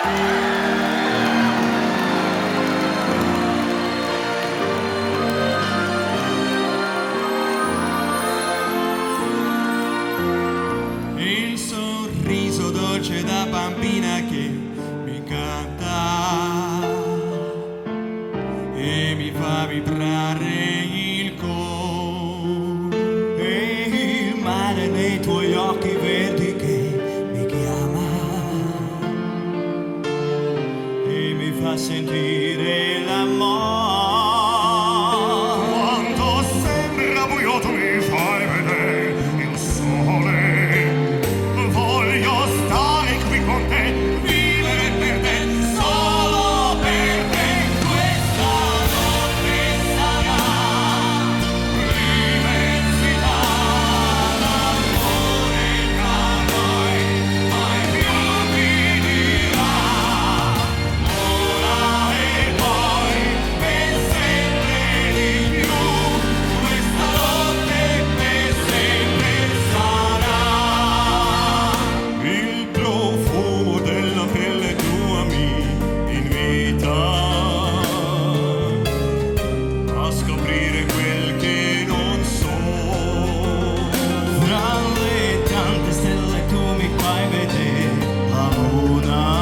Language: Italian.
Il sorriso dolce da bambina che mi canta e mi fa vibrare il cuore, e il mare nei tuoi occhi verdi che mi chiama e mi fa sentire l'amore. Quanto sembra buio tu mi fai vedere il sole. Voglio stare qui con te, vivere per te, solo per te. Questa notte sarà l'immensità, l'amore tra noi mai più finirà. Ora e poi e sempre di più, questa notte per sempre sarà. Il profumo della pelle tua mi invita a scoprire quel che non so. Fra le tante stelle tu mi fai vedere la luna